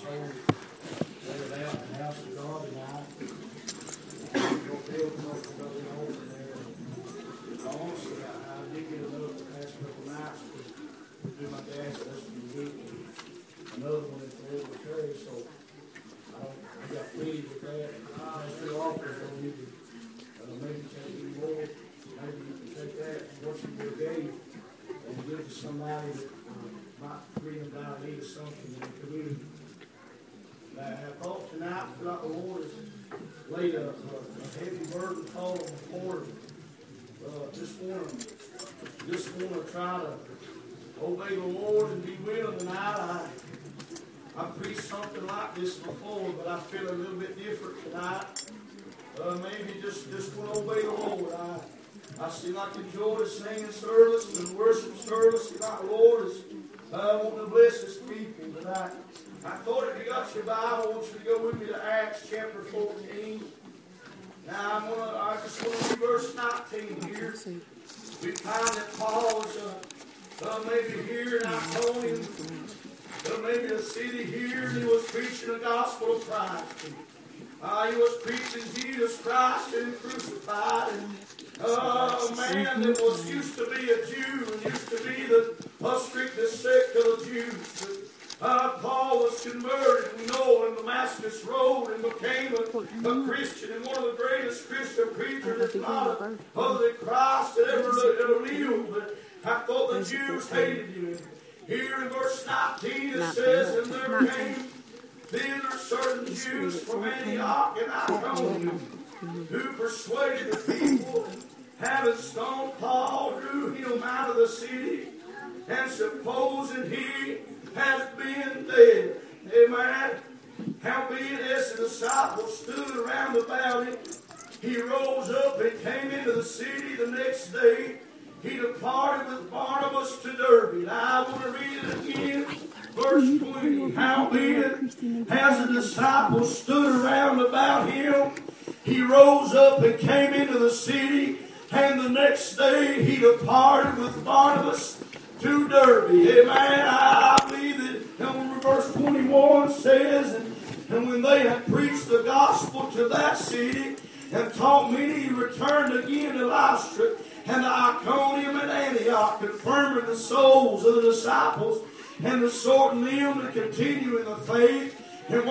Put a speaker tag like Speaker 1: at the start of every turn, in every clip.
Speaker 1: told laid out in the house of God tonight. I'm going to build up another over there. Honestly, I did get another the past couple nights to do my dad's rest of the week. Another one in Florida Terry, so I got pleased with that. Those two offers, I need to maybe take any more. Maybe you can take that and what you gave and give to somebody that might bring about a need of something in the community. I thought tonight, throughout the Lord has laid a heavy burden call on the Lord. Just want to try to obey the Lord and be willing tonight. I preached something like this before, but I feel a little bit different tonight. Maybe just want to obey the Lord. I seem like enjoy the singing service and worship service tonight. The Lord is wanting to bless His people tonight. I thought if you got your Bible, I want you to go with me to Acts chapter 14. Now I just want to read verse 19 here. We find that Paul was maybe here in Iconium, maybe a city here, and he was preaching the gospel of Christ. He was preaching Jesus Christ and crucified. And a man that was used to be a Jew and used to be the strictest sect of the Jews. Paul was converted, we know, in Damascus Road and became a Christian and one of the greatest Christian preachers that's not other than Christ that ever lived. But I thought the Jews hated him. Here in verse 19 it says, and there came thither certain Jews from Antioch and Iconium, who persuaded the people, and having stoned Paul, drew him out of the city, and supposing he has been dead. Amen. Howbeit, as the disciples stood around about him, he rose up and came into the city the next day. He departed with Barnabas to Derbe. Now I want to read it again. Verse 20. Howbeit, as the disciples stood around about him, he rose up and came into the city. And the next day he departed with Barnabas to Derbe. Amen. I believe that when verse 21 says, and when they had preached the gospel to that city and taught many, he returned again to Lystra and to Iconium and Antioch, confirming the souls of the disciples and exhorting them to continue in the faith, and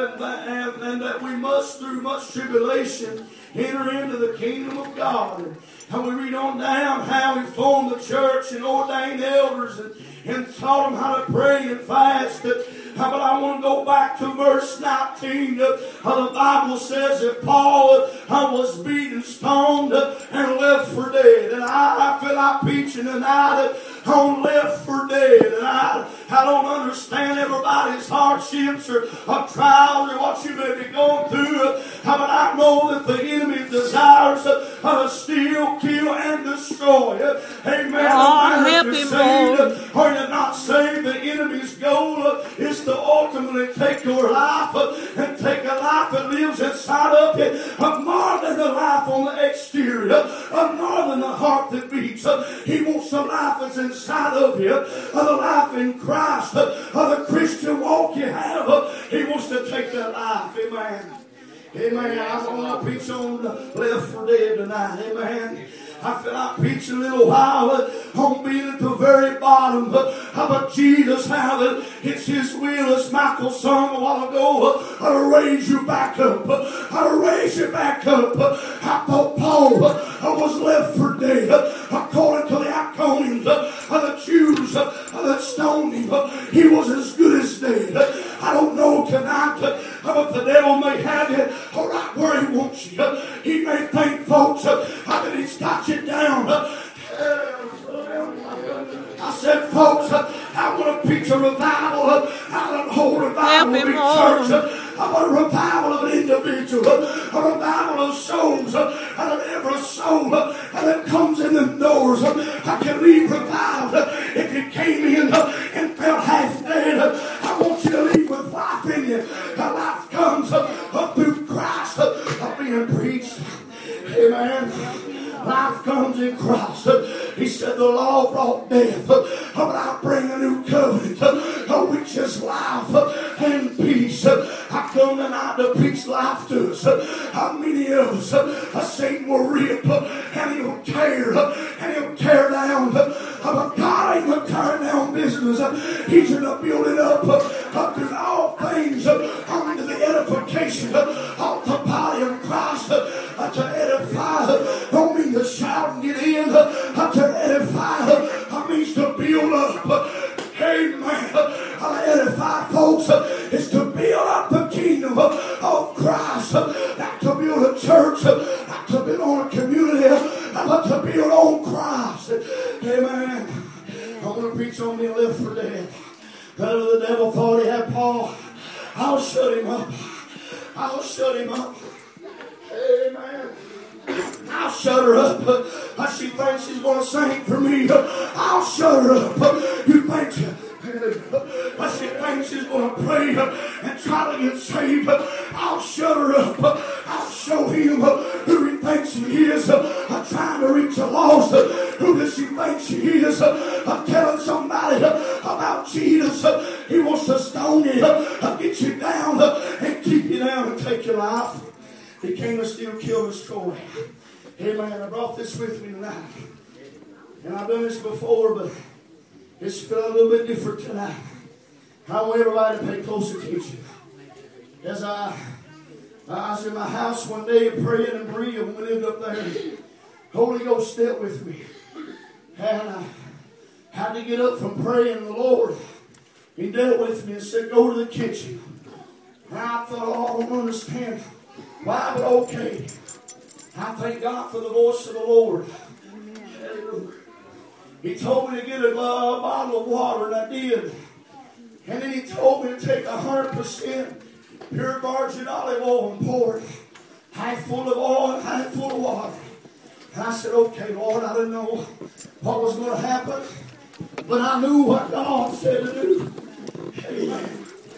Speaker 1: that we must through much tribulation enter into the kingdom of God. And we read on down how he formed the church and ordained elders and taught them how to pray and fast. But I want to go back to verse 19. The Bible says that Paul was beaten, stoned, and left for dead. And I feel like preaching tonight on left for dead. And I don't understand everybody's hardships or trials or what you may be going through. But I know that the enemy desires to steal, kill, and destroy. Amen.
Speaker 2: Help him, Lord.
Speaker 1: Are you not saved? The enemy's goal is to ultimately take your life and take a life that lives inside of you, more than the life on the exterior, more than the heart that beats. He wants the life that's inside of you, the life in Christ, the Christian walk you have. He wants to take that life. Amen. Amen. I want to preach on left for dead tonight. Amen. I feel like preaching a little while on being at the very bottom. But Jesus, how that it's His will, as Michael sung a while ago, I'll raise you back up. I'll raise you back up. I thought Paul was left for dead. According to the Iconians, the Jews that stoned him, he was as good as dead. I don't know tonight, but the devil may have you right where he wants you. He may think, folks, that he's got you down. I said, folks, I want to preach a revival. I don't hold revival of a church. I want a revival of an individual. A revival of souls. And of every soul that comes in the doors. I can leave revived. If you came in and felt half dead, I want you to leave with life in you. Life comes through Christ being preached. Amen. Life comes in Christ. He said the law brought death, but I bring a new covenant, which is life and peace. life to us. How many of us, Satan will rip and he'll tear and he'll tear down. But God ain't going to tear down business. He's going to build it up through all things unto the edification of the body of Christ. To edify don't mean to shout and get in. To edify means to build up. Amen. Edify, folks, is to build up the kingdom of Christ. Not to build a church, not to build on a community, but to build on Christ. Amen. I want to preach on being left for dead. The devil thought he had Paul. I'll shut him up. I'll shut him up. Amen. I'll shut her up. She thinks she's going to sing for me. I'll shut her up. You think she thinks she's going to pray and try to get saved. I'll shut her up. I'll show him who he thinks he is. Trying to reach the lost. Who does she think she is? Telling somebody about Jesus. He wants to stone you, get you down, and keep you down and take your life. He came to steal, kill, and destroy. Amen. I brought this with me tonight. And I've done this before, but it's felt a little bit different tonight. I want everybody to pay close attention. As I was in my house one day praying and Maria, when we lived up there, the Holy Ghost stepped with me. And I had to get up from praying the Lord. He dealt with me and said, go to the kitchen. And I thought, oh, I don't understand why, but okay. I thank God for the voice of the Lord. Hallelujah. He told me to get a bottle of water, and I did. And then he told me to take 100% pure virgin olive oil and pour it. Half full of oil and half full of water. And I said, okay, Lord, I didn't know what was going to happen. But I knew what God said to do. Amen.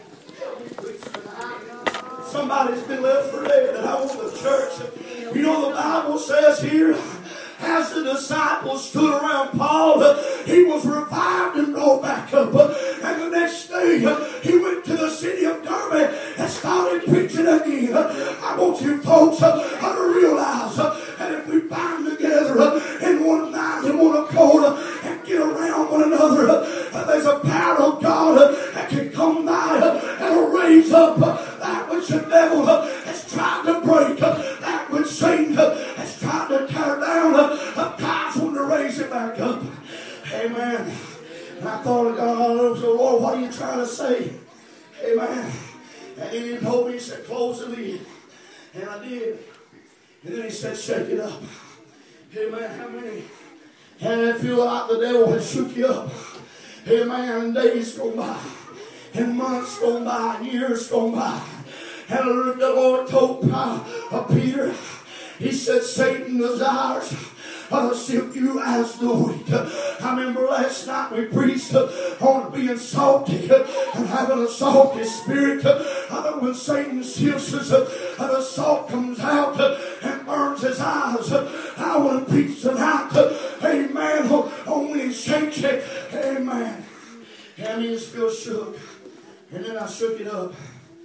Speaker 1: Somebody's been left for dead, and I want the church. You know, the Bible says here, as the disciples stood around Paul, he was revived and brought back up. And the next day, he went to the city of Derbe and started preaching again. I want you folks to realize that if we bind together in one mind and one accord and get around one another, there's a power of God that can come by and raise up that which the devil has tried to break, that which Satan has tried to tear down. God's wanting to raise it back up. Amen. And I thought of God, so Lord, what are you trying to say? Amen. And then he told me, he said, close the lid. And I did. And then he said, shake it up. Amen. How many? And I feel like the devil has shook you up. Amen. And days go by. And months go by. And years go by. And the Lord told Peter, he said, Satan desires to sift you as the wheat. I remember last night we preached on being salty and having a salty spirit. When Satan sifts us, the salt comes out and burns his eyes. I want to preach tonight, amen, on when he shakes it, amen. And he just feels shook. And then I shook it up.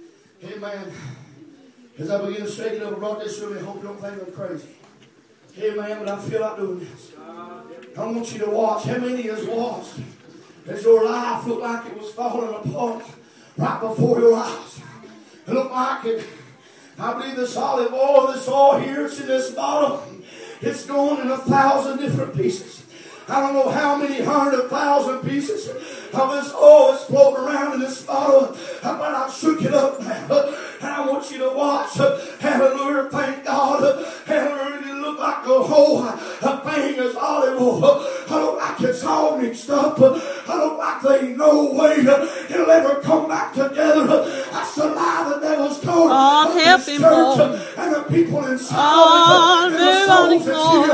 Speaker 1: Amen. As I began to shake it up, I brought this with me. I hope you don't think I'm crazy. Amen. But I feel like doing this. I want you to watch. How many has watched as your life looked like it was falling apart right before your eyes? It looked like it. I believe this olive oil, this oil here, it's in this bottle. It's going in 1,000 different pieces. I don't know how many 100,000 pieces of this oil is floating around in this bottle, but I shook it up now. And I want you to watch. Hallelujah. Thank God. Hallelujah. It looked like the whole thing is olive oil. I look like it's all mixed up. I look like there ain't no way it'll ever come back together. That's the lie the devil's told.
Speaker 2: Oh, help him, Lord.
Speaker 1: And the people inside.
Speaker 2: Oh, move on his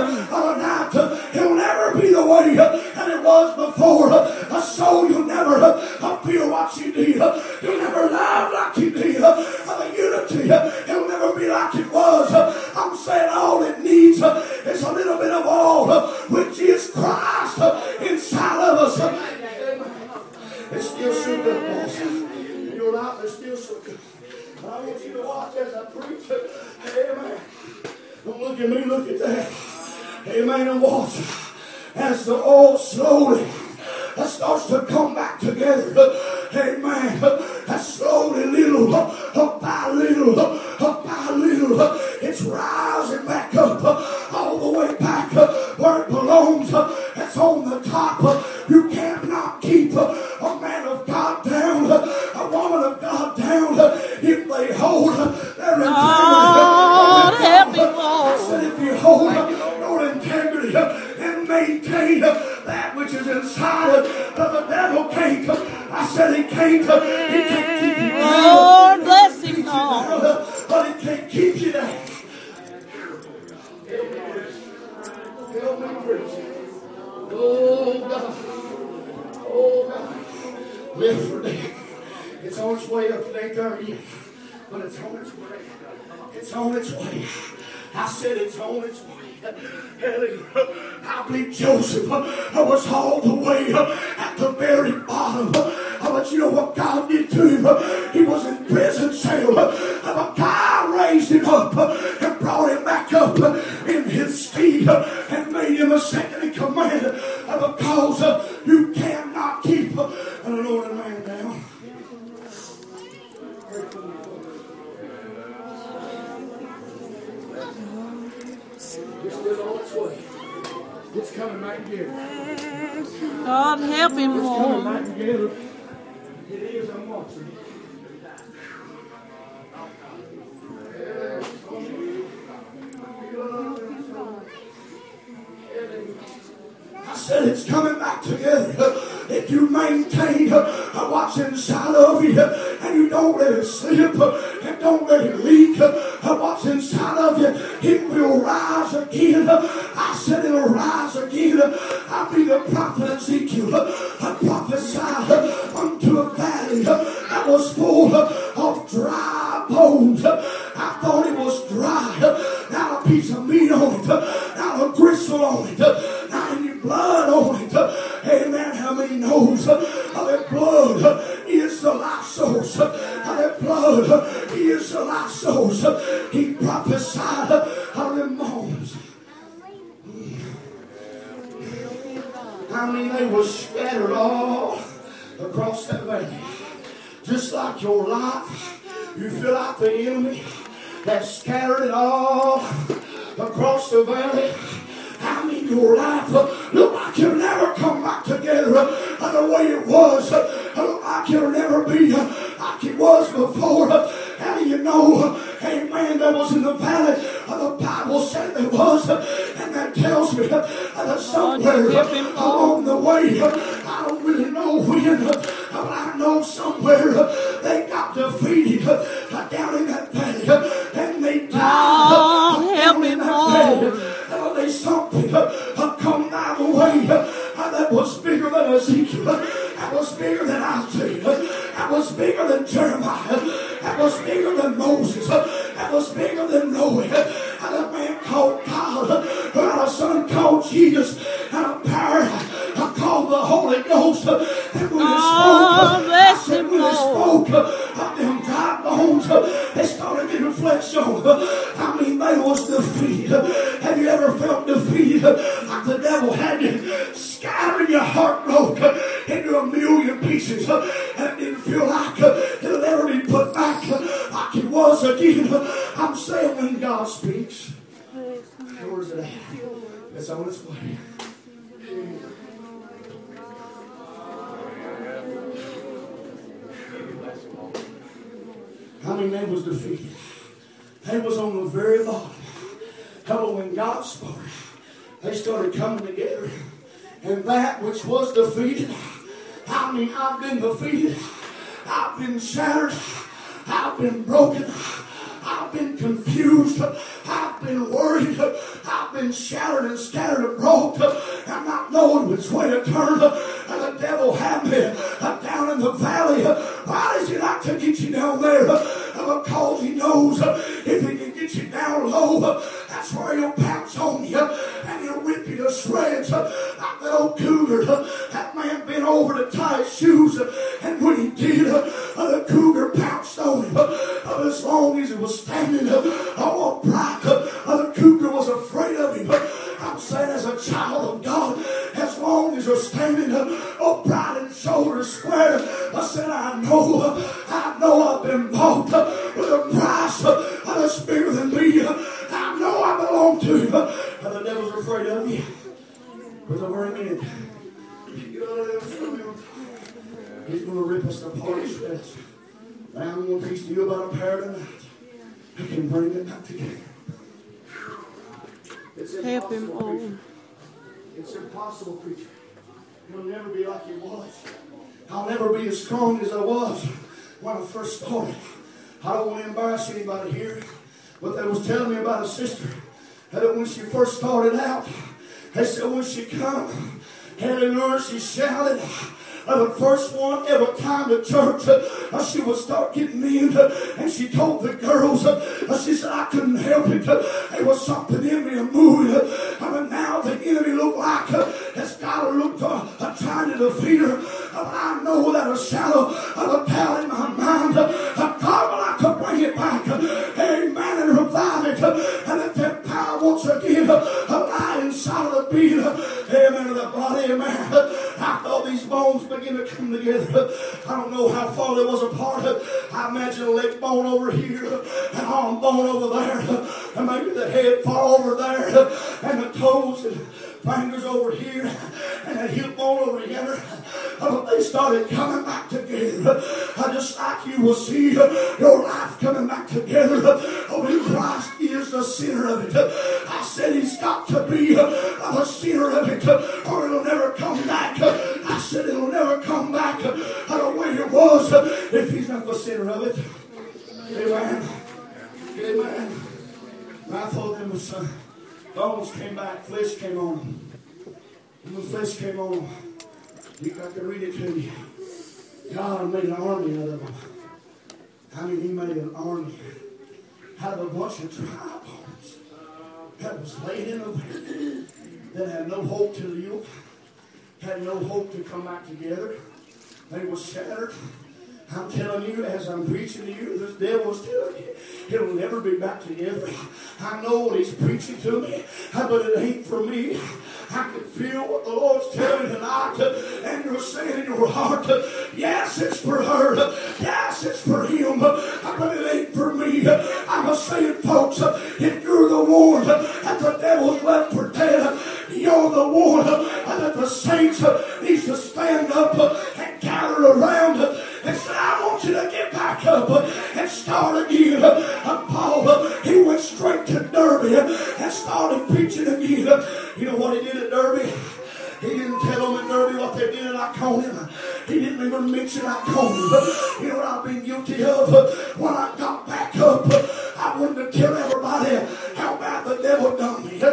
Speaker 1: Lord. It'll never be the way that it was before. A soul, you'll never feel what you need. You'll never love like you did. The unity, it'll never be like it was. I'm saying all it needs is a little bit of oil, which is Christ inside of us. It's still so good, boss. In your life, it's still so good. I want you to watch as I preach. Amen. Don't look at me, look at that. Amen. And watch as the oil slowly starts to come back together. Amen. That's slowly, little by little, by little, it's rising back up, all the way back where it belongs. It's on the top. You cannot keep a man of God down, a woman of God down, if they hold their integrity. I said, if you hold your integrity and maintain that which is inside of the devil can't. I said he can't keep you down.
Speaker 2: Lord bless him, Lord.
Speaker 1: But he can't keep you down. Oh God. Oh God. Live for that. It's on its way up. It ain't there yet. But it's on its way. It's on its way. I said it's on its way. I believe Joseph was all the way at the very bottom. But you know what God did to him? He was in prison cell. But God raised him up and brought him back up in his stead and made him a second in command. Because you cannot keep an anointed man down. It's still on its way. It's coming back together.
Speaker 2: God help him,
Speaker 1: It's coming
Speaker 2: Lord.
Speaker 1: back together. It is. I'm watching. I said it's coming back together. If you maintain what's inside of you and you don't let it slip and don't let it leak, what's inside of you, it will rise again. I said it'll rise again. I be the prophet Ezekiel. I prophesied unto a valley that was full of dry bones. I thought it was dry. Not a piece of meat on it. Not a gristle on it. Not any blood on it. Amen. How many knows that blood is the life source? That blood is the life source. He prophesied of them bones. I mean, they were scattered all across that valley. Just like your life, you feel like the enemy that scattered it all across the valley. I mean, your life look like you'll never come back together the way it was. Look like you'll never be like it was before. How do you know? Amen. That was in the valley. The Bible said there was, and that tells me that somewhere along the way, I don't really know when, but I know somewhere they got defeated down in that valley, and they died down in that valley. There's something come down the way that was bigger than Ezekiel, that was bigger than Isaiah, that was bigger than Jeremiah, that was bigger than Moses, that was bigger than Noah, and a man called God, and a son called Jesus, and a power called the Holy Ghost. And when it spoke, them dry bones, they started getting flesh on. I mean, they was defeated. Have you ever felt defeated? Like the devil had you scattering your heart broke into a million pieces, and it didn't feel like it'll ever be put back like it was again. I'm saying when God speaks, where's it at? It's on its way. I mean, they was defeated. They was on the very bottom. But when God spoke, they started coming together. And that which was defeated, I mean, I've been defeated. I've been shattered. I've been broken. I've been confused. I've been worried. I've been shattered and scattered and broke. I'm not knowing which way to turn. And the devil had me down in the valley. Why does he like to get you down there? Because he knows if he can get you down low, that's where he'll pounce on you and he'll rip you to shreds. Like that old cougar, that man bent over to tie his shoes, and when he did, the cougar pounced on him. His said, I know I've been bought with a price that's bigger than me. I know I belong to you. And the devil's afraid of you. But the very minute you know he's going to rip us apart as fast. Now I'm going to teach you about a pair tonight. I can bring it back together.
Speaker 2: Help him on.
Speaker 1: It's impossible, preacher. You'll never be like you was. I'll never be as strong as I was when I first started. I don't want to embarrass anybody here, but they was telling me about a sister that when she first started out, they said when she come, Eleanor, she shouted. The first one every time to church, she would start getting in, and she told the girls, she said, I couldn't help it. There was something in me, a mood. But now the enemy looked like has got to look trying to defeat her. But I know that a shadow of a doubt in my mind, God will I could bring it back. Amen. And revive it. And let that power once again lie inside of the being. Amen. Of the body. Amen. I thought these bones begin to come together. I don't know how far they was apart. I imagine a leg bone over here, an arm bone over there, and maybe the head fall over there, and the toes and fingers over here, and the hip bone over here. But they started coming back together. Just like you will see your life coming back together when Christ is the center of it. I said he's got to be the center of it, or it'll never come back. I said it'll never come back the way it was if he's not the center of it. Amen. Amen. And I thought there was bones came back, flesh came on them. And when flesh came on them, I can read it to you. God made an army out of them. I mean, he made an army out of a bunch of dry bones that was laid in there that had no hope to live, had no hope to come back together. They were shattered. I'm telling you, as I'm preaching to you, this devil's telling you, it'll never be back together. I know what he's preaching to me, but it ain't for me. I can feel what the Lord's telling me tonight, and you're saying in your heart, yes, it's for her, yes, it's for him, but it ain't for me. I'm saying, folks, if you're the one that the devil's left for dead, you're the one that the saints needs to stand up and gather around and say, I want you to get back up and start again. Paul, he went straight to Derby and started preaching again. You know what he did at Derby? He didn't tell them at Derby what they did in Iconium. He didn't even mention Iconium. But you know what I've been guilty of? When I got back up, I wanted to tell everybody how bad the devil done me.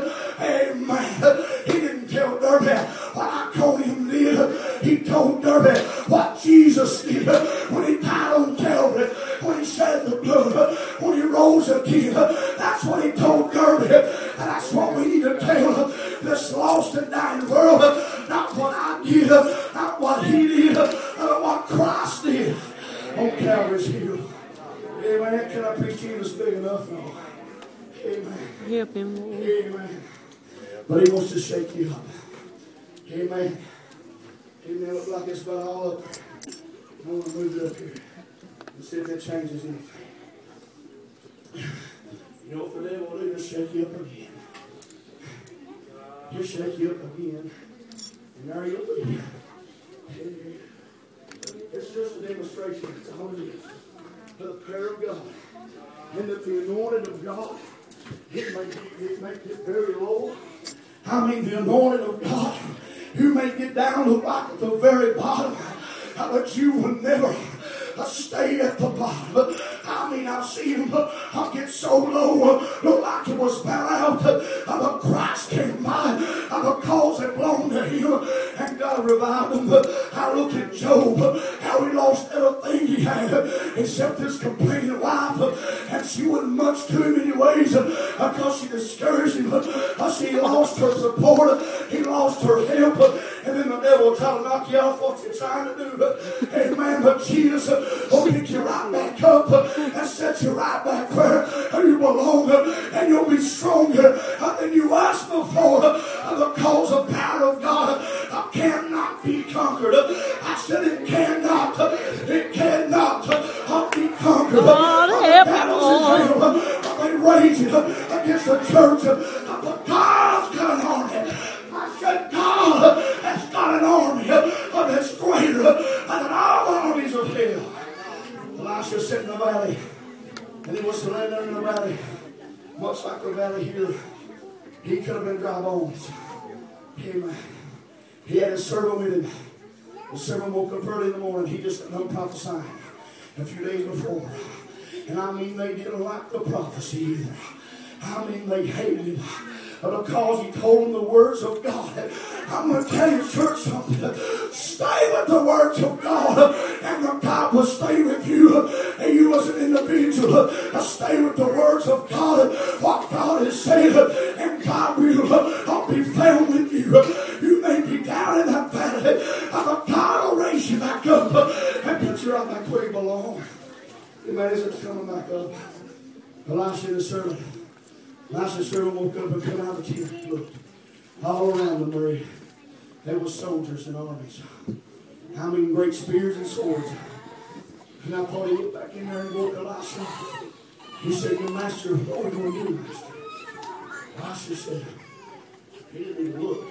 Speaker 1: Amen. He didn't tell Derby what Iconium did. He told Derby what Jesus did when he died on Calvary, when he shed the blood, when he rose again. That's what he told Derby. And that's what we need to tell this lost and dying world. Not what I did, not what he did, but what Christ did on Calvary's hill. Amen. Can I preach to you this big enough? No. Amen.
Speaker 2: Help him, Lord.
Speaker 1: Amen. But he wants to shake you up. Amen. Amen. Look like it's about all up. I want to move it up here and see if that changes anything. You know what the devil will do? He'll shake you up again. He'll shake you up again. And there you'll be. It's just a demonstration. It's all it is. The prayer of God. And that the anointing of God, it makes it very low. I mean, the anointing of God, you may get down to right at the very bottom, but you will never stay at the bottom. I mean, I've seen him get so low, look like it was fell out, but Christ came by because it belonged to him, and God revived him. I look at Job, how he lost everything he had, except his complaining wife, and she wasn't much to him anyways, because she discouraged him. She lost her support, he lost her help, and then the devil tried to knock you off what you're trying to do. Amen. But Jesus will pick you right back up and set you right back where you belong, and you'll be stronger than you was before, because the power of God cannot be conquered. I said it cannot cannot be conquered.
Speaker 2: God help him,
Speaker 1: Lord. They raging against the church. But God's got an army. I said God has got an army that's greater than all the armies of hell. Elisha sat in the valley, and he was laying there in the valley, much like the valley here. He could have been dry bones. Amen. He had his servant with him. The servant woke up early in the morning. He just got done prophesying a few days before. And I mean, they didn't like the prophecy either. I mean, they hated him because he told them the words of God. I'm going to tell you, church, something. Stay with the words of God, and the God will stay with you. And you as an individual, stay with the words of God, what God has said, and God will be found with you. You may be down in that valley, but God will raise you back up and put you right back where you belong. Amen. Is it coming back up? Elisha the servant. Elisha's servant woke up and came out of the tent. Looked all around them, Mary. There were soldiers and armies. I mean, great spears and swords. And I thought he'd get back in there and go to Elisha. He said, "Your master, what are we going to do, master?" Elisha said, he didn't even look.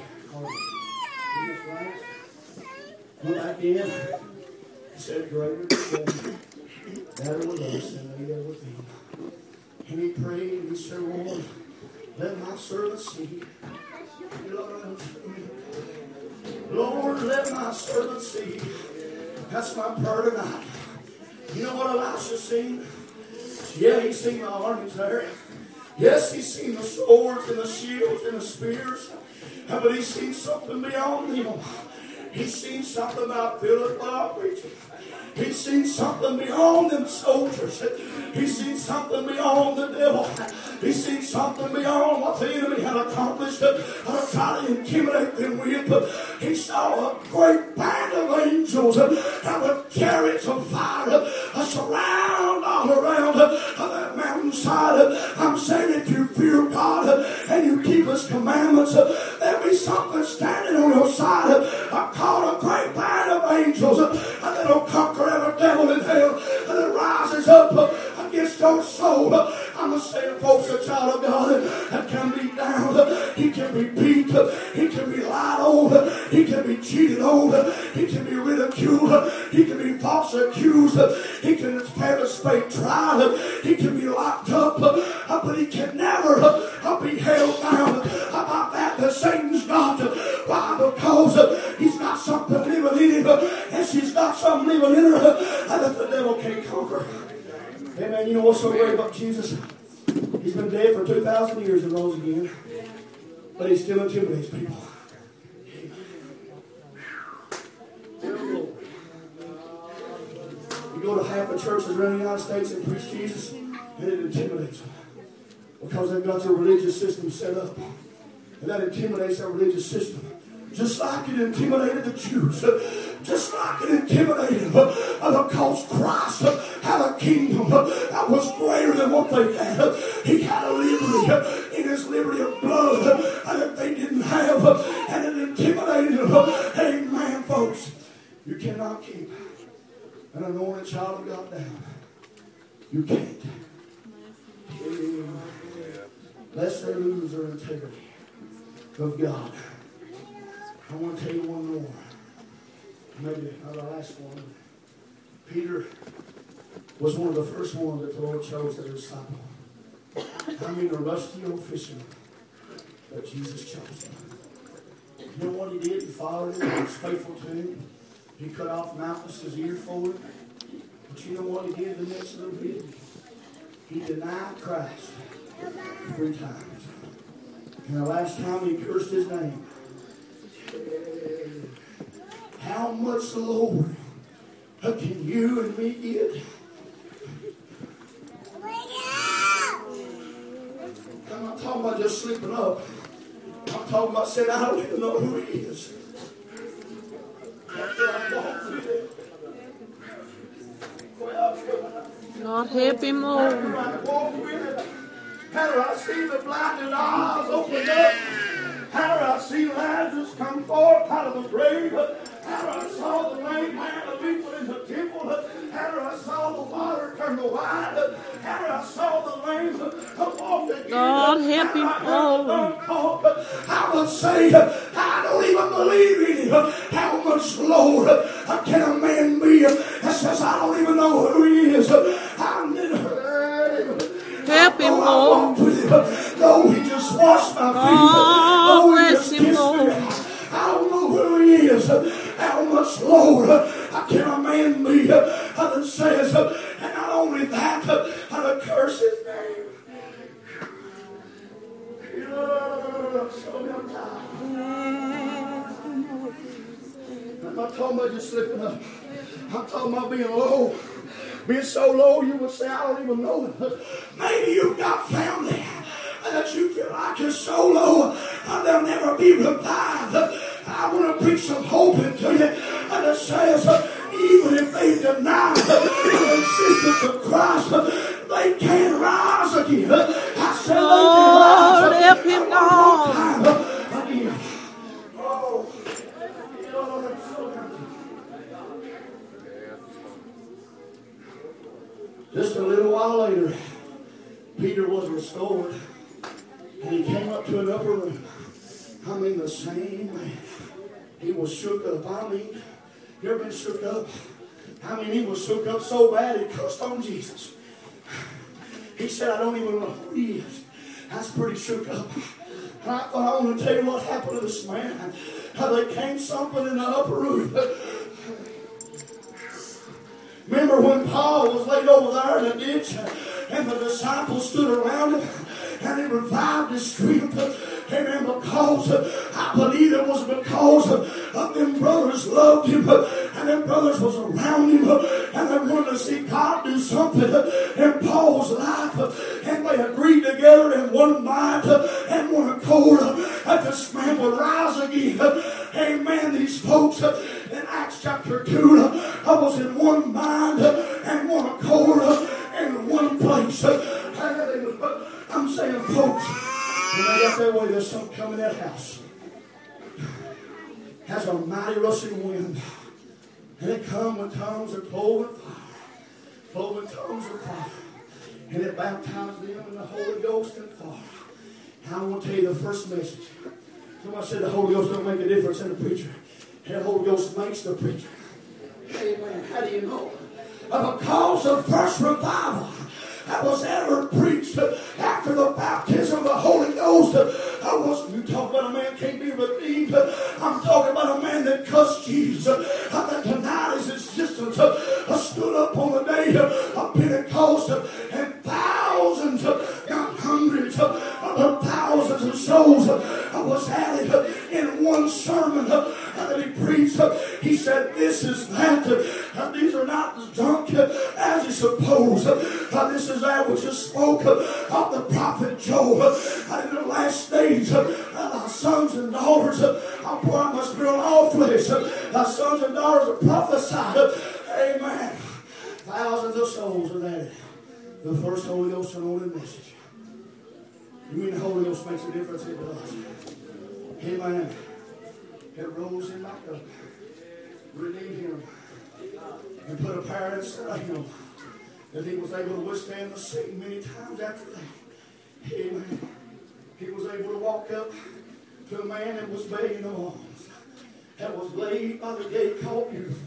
Speaker 1: Went back in. He said, "Greater is better with us than they are with them." And he prayed and he said, "Lord, let my servant see. Lord, let my servant see." That's my prayer tonight. You know what Elisha seen? Yeah, he seen the armies there. Yes, he seen the swords and the shields and the spears. But he seen something beyond them. He seen something about Philip preaching. He seen something beyond them soldiers. He seen something beyond the devil. He seen something beyond what the enemy had accomplished to try to intimidate them with. He saw a great band of angels and with chariots of fire surround all around that mountainside. I'm saying, if you fear God and you keep His commandments, there'll be something standing on your side called a great band of angels that'll conquer every devil in hell that rises up against your soul. I'm saying, folks, a child of God that can be down, he can be beat, he can be lied on, he can be cheated on, he can be ridiculed, he can be falsely accused, he can have his fate tried, he can be locked up, but he can never be held down about that Satan's got. Why? Because he's got something living in him, and she's got something living in her that the devil can't conquer. Amen. You know what's so great about Jesus? He's been dead for 2,000 years and rose again, but he still intimidates people. You go to half the churches around the United States and preach Jesus, and it intimidates them because they've got their religious system set up, and that intimidates their religious system. Just like it intimidated the Jews. Just like it intimidated them. Because Christ had a kingdom that was greater than what they had. He had a liberty in His liberty of blood that they didn't have. And it intimidated them. Amen, folks. You cannot keep an anointed child of God down. You can't. Lest they lose their integrity of God. I want to tell you one more. Maybe not the last one. Peter was one of the first ones that the Lord chose as a disciple. I mean, a rusty old fisherman that Jesus chose him. You know what he did? He followed him. He was faithful to him. He cut off Malchus's ear for him. But you know what he did the next little bit? He denied Christ 3 times. And the last time he cursed His name. How much, Lord, can you and me get? I'm not talking about just sleeping up. I'm talking about saying, I don't even know who He is.
Speaker 2: God help him, Lord.
Speaker 1: How do I see the blinded eyes open up? How do I see Lazarus come forth out of the grave? How I saw the lame man of people in the temple. turned the white. And I saw the lame walk again.
Speaker 2: God help him.
Speaker 1: I would say, I don't even believe in him. How much lower can a man be that says, I don't even know who he is? I never heard him.
Speaker 2: Help him, Lord.
Speaker 1: No, he just washed my feet.
Speaker 2: Oh, bless him, Lord.
Speaker 1: I don't know who he is. How much lower can a man be that says, and not only that, to curse his name. I'm not talking about just slipping up. I'm talking about being low. Being so low you would say, I don't even know it. Maybe you've got family that you feel like is so low they'll never be revived. I want to preach some hope into you that says even if they deny the existence of Christ, they can rise again. I said
Speaker 2: Lord,
Speaker 1: they
Speaker 2: help
Speaker 1: can
Speaker 2: him,
Speaker 1: rise
Speaker 2: God.
Speaker 1: again. Oh, just a little while later, Peter was restored, and he came up to an upper room. I mean, the same man. He was shook up. I mean, you ever been shook up? I mean, he was shook up so bad he cussed on Jesus. He said, I don't even know who he is. That's pretty shook up. And I thought, I want to tell you what happened to this man. How they came something in the upper room. Remember when Paul was laid over there in the ditch and the disciples stood around him and he revived his strength? Amen. Because I believe it was because of them brothers loved him and them brothers was around him and they wanted to see God do something in Paul's life, and they agreed together in one mind and one accord that this man would rise again. Amen. These folks in Acts chapter 2 was in one mind and one accord in one place. I'm saying, folks, when they got that way, there's something coming in that house. Has a mighty rushing wind. And it come with tongues of cloven fire. Cloven tongues of fire. And it baptized them in the Holy Ghost and fire. Now I want to tell you the first message. Somebody said the Holy Ghost don't make a difference in the preacher. The Holy Ghost makes the preacher. Amen. How do you know? Because the first revival that was ever preached after the baptism of the Holy Ghost, I wasn't talking about a man can't be redeemed. I'm talking about a man that cussed Jesus, that denied his existence, stood up on the day of Pentecost, and thousands, not hundreds, but thousands of souls was added in one sermon that he preached. He said, this is that. These are not as drunk as you suppose. This is that which is spoke of the prophet Joel. In the last days, our sons and daughters, I'll pour out my spirit on all flesh. Our sons and daughters will prophesy. Amen. Thousands of souls are added. The first Holy Ghost anointed message. You mean the Holy Ghost makes a difference? It does. Amen. It rose him back up, redeemed him, and put a power inside of him that he was able to withstand the sea many times after that. Amen. He was able to walk up to a man that was begging alms, that was laid by the gate called Beautiful.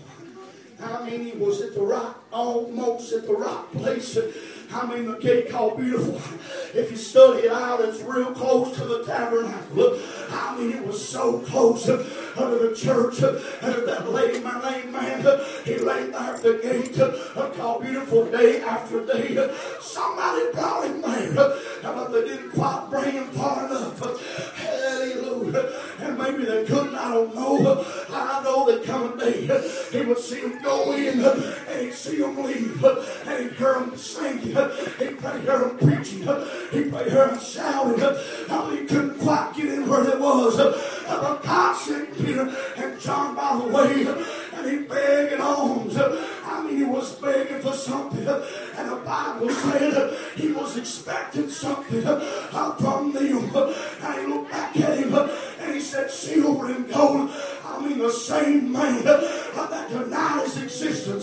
Speaker 1: I mean, he was at the right, almost at the right place. I mean, the gate called Beautiful. If you study it out, it's real close to the tabernacle. I mean, it was so close to the church. And that lame man, he laid there at the gate, called Beautiful day after day. Somebody brought him there, but they didn't quite bring him far enough. Hallelujah. And maybe they couldn't, I don't know. I know that coming day, he would see him go in, and he'd see him leave, and he'd hear him singing. He'd hear him preaching. He'd hear him shouting. He couldn't quite get in where it was. But God sent Peter and John by the way, and he begged alms. I mean, he was begging for something. And the Bible said he was expecting something from them. And he looked back at him and he said, silver and gold. I mean, the same man that denied his existence,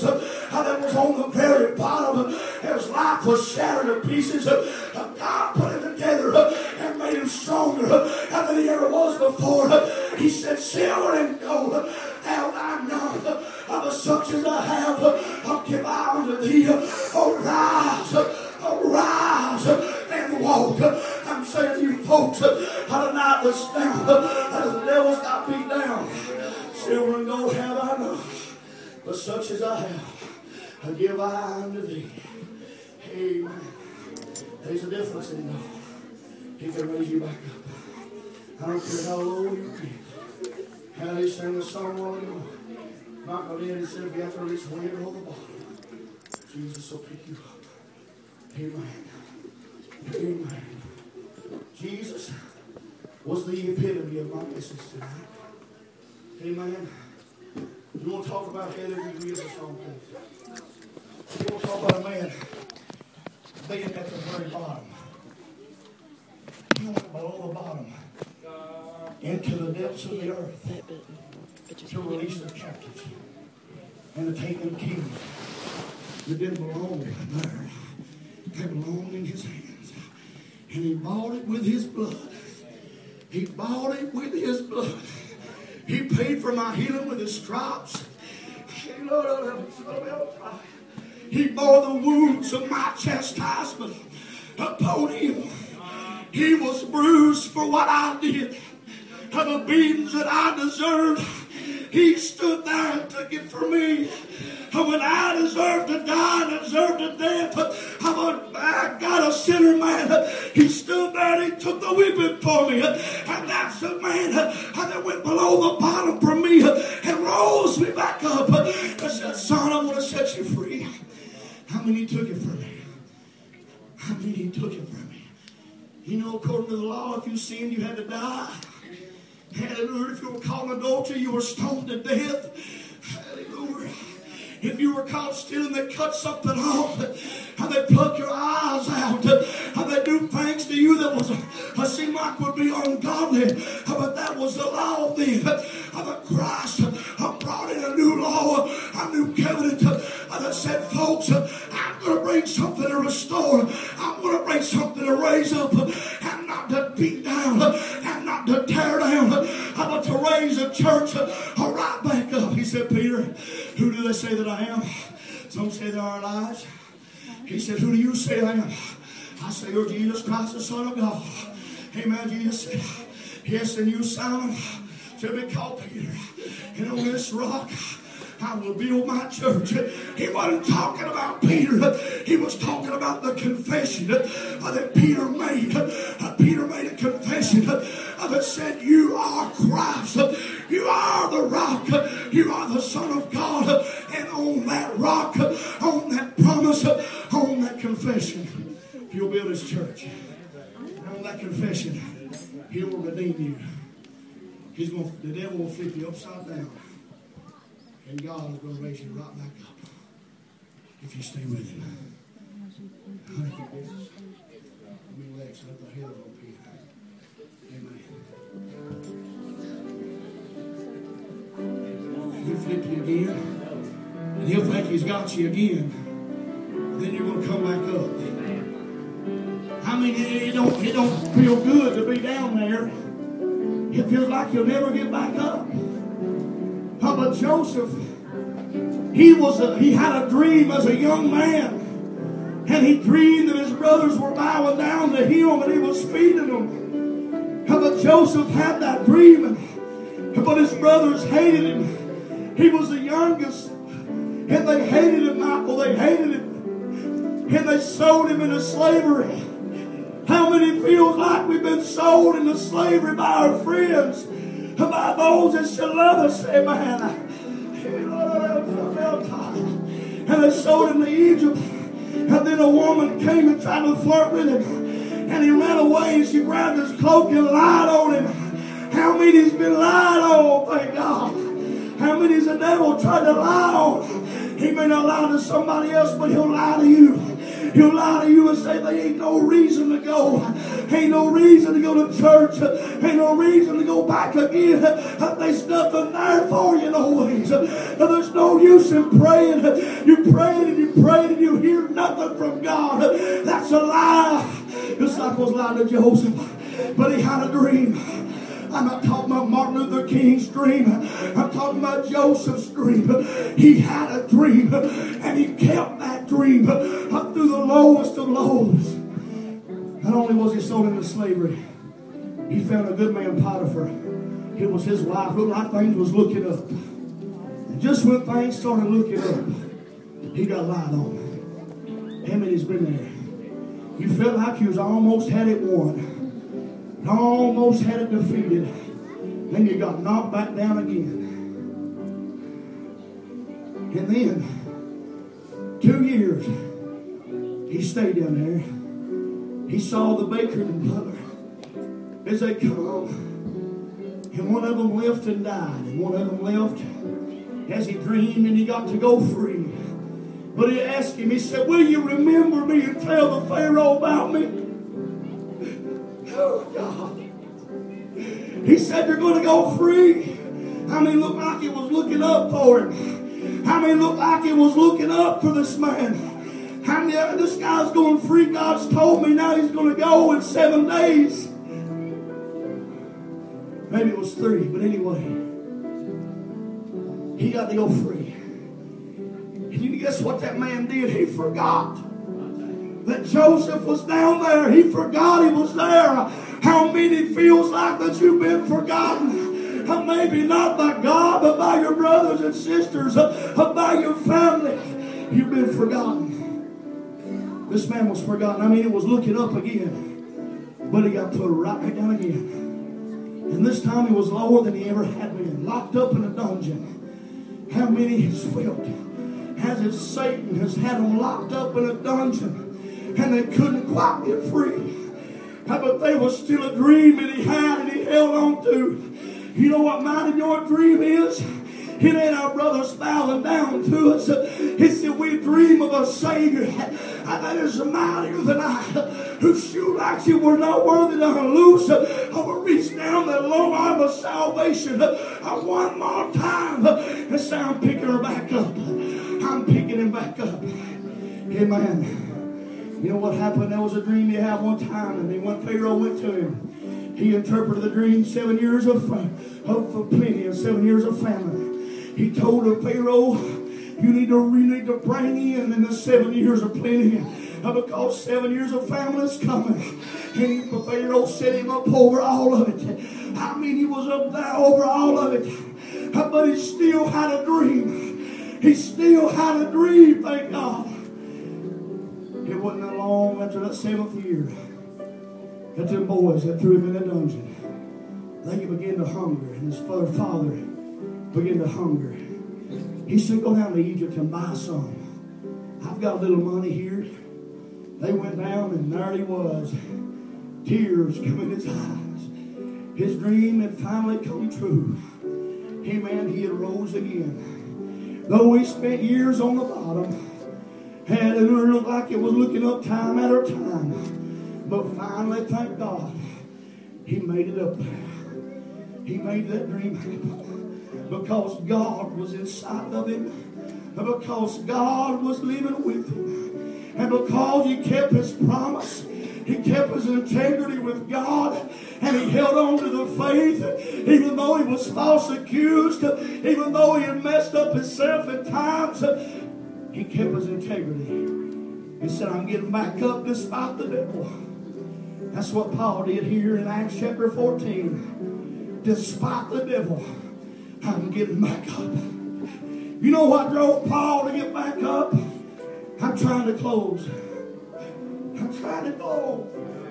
Speaker 1: that was on the very bottom. His life was shattered to pieces. God put him together and made him stronger than he ever was before. He said, silver and gold have I none, but such as I have, I'll give I unto thee. Arise, arise, and walk. I'm saying to you folks, tonight that's down, the devil's got beat down. Silver and gold have I none, but such as I have, I give I unto thee. Amen. There's a difference in God. He can raise you back up. I don't care how low you get. How they sang the song a while ago. Michael Lennon said, if you have to reach way below the bottom, Jesus will pick you up. Amen. Amen. Jesus was the epitome of my message tonight. Amen. You want to talk about Heather? You read the song, please. You want to talk about a man being at the very bottom. He went below the bottom into the depths of the earth to release the captives and to take them kings that didn't belong there. They belonged in his hands. And he bought it with his blood. He bought it with his blood. He paid for my healing with his stripes. He bore the wounds of my chastisement upon him. He was bruised for what I did. The beatings that I deserved, he stood there and took it for me. When I deserved to die and deserved to death, I got a sinner man. He stood there and he took the whipping for me. And that's the man that went below the bottom for me and rose me back up. I said, son, I want to set you free. How many took it for me? How many took it for me? You know, according to the law, if you sinned, you had to die. Hallelujah. If you were caught in adultery, you were stoned to death. Hallelujah. If you were caught stealing, they cut something off. How they pluck your eyes out. How they do things to you that was seemed like would be ungodly. But that was the law then. But Christ brought in a new law, a new covenant that said, folks, I'm going to bring something to restore. I'm going to bring something to raise up and not to beat down and not to tear down, but to raise a church right back up. He said, Peter, who do they say that I am? Some say they are Elijah. He said, who do you say I am? I say, you're Jesus Christ, the Son of God. Amen. Jesus said, yes, and you, Simon, shall be called Peter. And on this rock, I will build my church. He wasn't talking about Peter. He was talking about the confession that Peter made. Peter made a confession that said, you are Christ. You are the rock. You are the Son of God. And on that rock, on that promise, on that confession, he'll build his church. And on that confession, he will redeem you. The devil will flip you upside down. And God is going to raise you right back up if you stay with him. Thank you, Jesus. Let me relax. Let the head up here. Amen. He'll flip you again. And he'll think he's got you again. Then you're going to come back up. I mean, it don't feel good to be down there. It feels like you'll never get back up. But Joseph, he had a dream as a young man. And he dreamed that his brothers were bowing down to him and he was feeding them. But Joseph had that dream. But his brothers hated him. He was the youngest. And they hated him, Michael. They hated him. And they sold him into slavery. How many feels like we've been sold into slavery by our friends? By those that shall love us, amen. And they sold him to Egypt. And then a woman came and tried to flirt with him. And he ran away and she grabbed his cloak and lied on him. How many's been lied on, thank God? How many's the devil tried to lie on? He may not lie to somebody else, but he'll lie to you. He'll lie to you and say there ain't no reason to go. Ain't no reason to go to church. Ain't no reason to go back again. There's nothing there for you always. There's no use in praying. You prayed and you prayed and you hear nothing from God. That's a lie. Just like was lying to Joseph. But he had a dream. I'm not talking about Martin Luther King's dream. I'm talking about Joseph's dream. He had a dream, and he kept that dream up through the lowest of lows. Not only was he sold into slavery, he found a good man, Potiphar. It was his wife. Looked like things was looking up. And just when things started looking up, he got lied on. How many's been there? You felt like you almost had it won. Almost had it defeated. Then you got knocked back down again. And then 2 years he stayed down there. He saw the baker and butler as they come. And one of them left and died. And one of them left as he dreamed, and he got to go free. But he asked him, he said, will you remember me and tell the Pharaoh about me? Oh, God. He said, you're going to go free. I mean, looked like it was looking up for him. I mean, looked like it was looking up for this man. I mean, this guy's going free. God's told me now he's going to go in 7 days. Maybe it was 3, but anyway, he got to go free. And you guess what that man did? He forgot that Joseph was down there. He forgot he was there. How many feels like that you've been forgotten? Maybe not by God, but by your brothers and sisters, by your family. You've been forgotten. This man was forgotten. I mean, it was looking up again, but he got put right back down again. And this time he was lower than he ever had been, locked up in a dungeon. How many has felt as if Satan has had them locked up in a dungeon and they couldn't quite get free? But there was still a dream that he had and he held on to. You know what mine and your dream is? It ain't our brothers bowing down to us. It's that we dream of a Savior that is mightier than I, who shoot like you were not worthy to unloose. I will reach down that long arm of salvation one more time and say, I'm picking her back up. I'm picking him back up. Amen. You know what happened? There was a dream he had one time, and then when Pharaoh went to him, he interpreted the dream 7 years of plenty and 7 years of famine. He told the Pharaoh, you need to bring in the 7 years of plenty, because 7 years of famine is coming. And the Pharaoh set him up over all of it. I mean, he was up there over all of it. But he still had a dream. He still had a dream, thank God. It wasn't that long after that 7th year that them boys that threw him in the dungeon, they began to hunger, and his father began to hunger. He said, go down to Egypt and buy some. I've got a little money here. They went down, and there he was. Tears come in his eyes. His dream had finally come true. Amen. He had rose again. Though he spent years on the bottom, and it looked like it was looking up time after time. But finally, thank God, he made it up there. He made that dream happen. Because God was inside of him. And because God was living with him. And because he kept his promise. He kept his integrity with God. And he held on to the faith. Even though he was false accused. Even though he had messed up himself at times. He kept his integrity. He said, I'm getting back up despite the devil. That's what Paul did here in Acts chapter 14. Despite the devil, I'm getting back up. You know what drove Paul to get back up? I'm trying to close. I'm trying to close.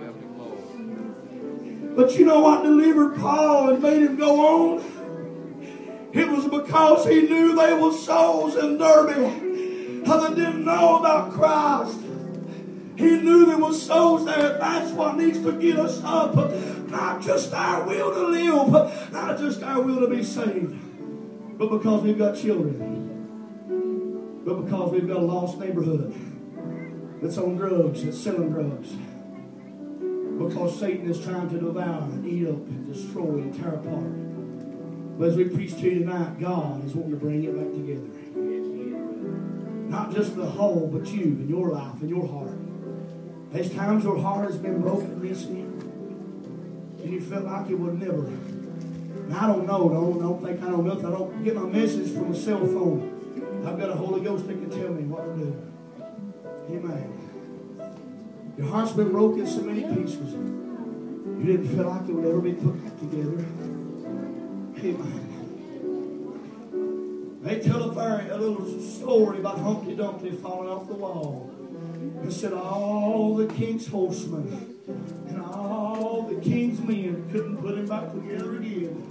Speaker 1: But you know what delivered Paul and made him go on? It was because he knew there were souls in Derby that didn't know about Christ. He knew there were souls there. That's what needs to get us up. Not just our will to live, not just our will to be saved, but because we've got children, but because we've got a lost neighborhood that's on drugs, that's selling drugs. Because Satan is trying to devour and eat up and destroy and tear apart. But as we preach to you tonight, God is wanting to bring it back together. Not just the whole, but you and your life and your heart. There's times your heart has been broken recently, and you felt like it would never. And I don't know. Don't think I know nothing. I don't get my message from a cell phone. I've got a Holy Ghost that can tell me what to do. Amen. Your heart's been broken in so many pieces. You didn't feel like it would ever be put back together. Amen. They tell a little story about Humpty Dumpty falling off the wall. And said all the king's horsemen and all the king's men couldn't put him back together again.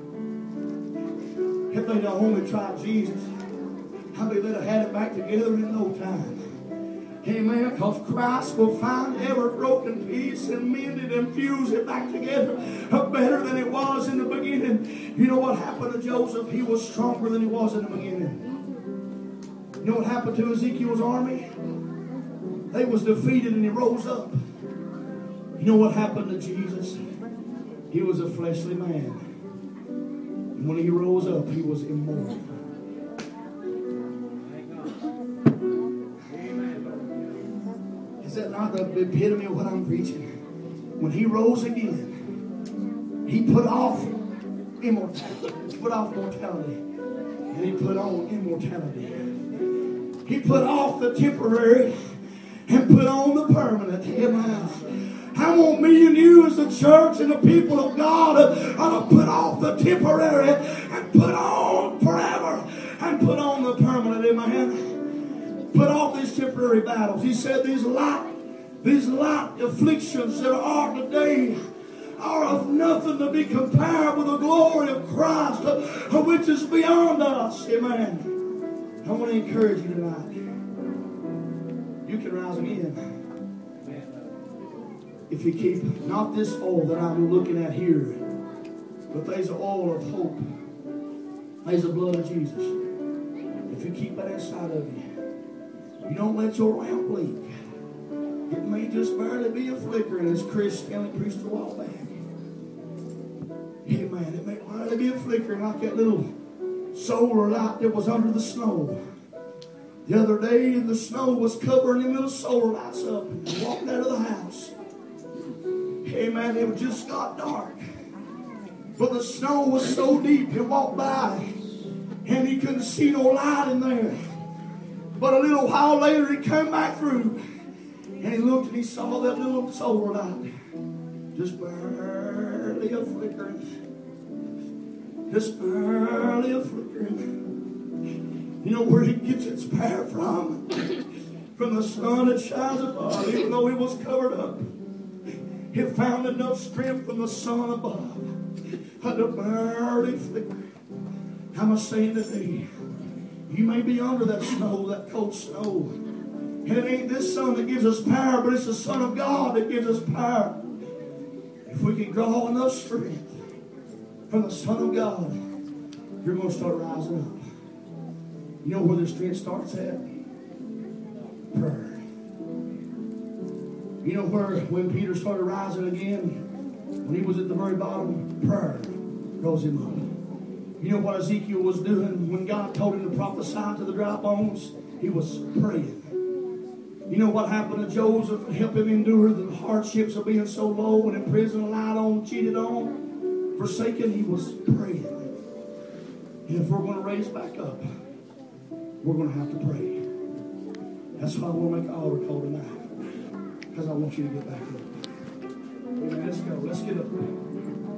Speaker 1: If they'd only tried Jesus, I believe they'd have had it back together in no time. Amen. Because Christ will find every broken piece and mend it and fuse it back together better than it was in the beginning. You know what happened to Joseph? He was stronger than he was in the beginning. You know what happened to Ezekiel's army? They was defeated and he rose up. You know what happened to Jesus? He was a fleshly man. And when he rose up, he was immortal. Is that not the epitome of what I'm preaching? When he rose again, he put off immortality. He put off mortality. And he put on immortality. He put off the temporary and put on the permanent. Amen. I want me and you as the church and the people of God to put off the temporary and put on forever and put on the permanent. Amen. Put off these temporary battles. He said these light afflictions that are today are of nothing to be compared with the glory of Christ, which is beyond us. Amen. I want to encourage you tonight. You can rise again. If you keep not this oil that I'm looking at here, but there's an oil of hope. There's the blood of Jesus. If you keep that inside of you, you don't let your lamp leak. It may just barely be a flickering, as Chris Stanley preached a while back. Amen. It may barely be a flickering like that little solar light that was under the snow. The other day, the snow was covering them little solar lights up. And he walked out of the house. Amen. It just got dark. But the snow was so deep, he walked by and he couldn't see no light in there. But a little while later, he came back through and he looked and he saw that little solar light just barely a flickering. Just barely a flickering. You know where he gets its power from? From the sun that shines above, even though it was covered up. He found enough strength from the sun above to barely flicker. I'm saying today, you may be under that snow, that cold snow. And it ain't this sun that gives us power, but it's the Son of God that gives us power. If we can draw enough strength from the Son of God, you're going to start rising up. You know where the strength starts at? Prayer. You know where, when Peter started rising again, when he was at the very bottom, prayer rose him up. You know what Ezekiel was doing when God told him to prophesy to the dry bones? He was praying. You know what happened to Joseph to help him endure the hardships of being so low and in prison, lied on, cheated on, forsaken? He was praying. And if we're going to raise back up, we're going to have to pray. That's why I want to make an altar call tonight. Because I want you to get back up. Amen. Let's go. Let's get up.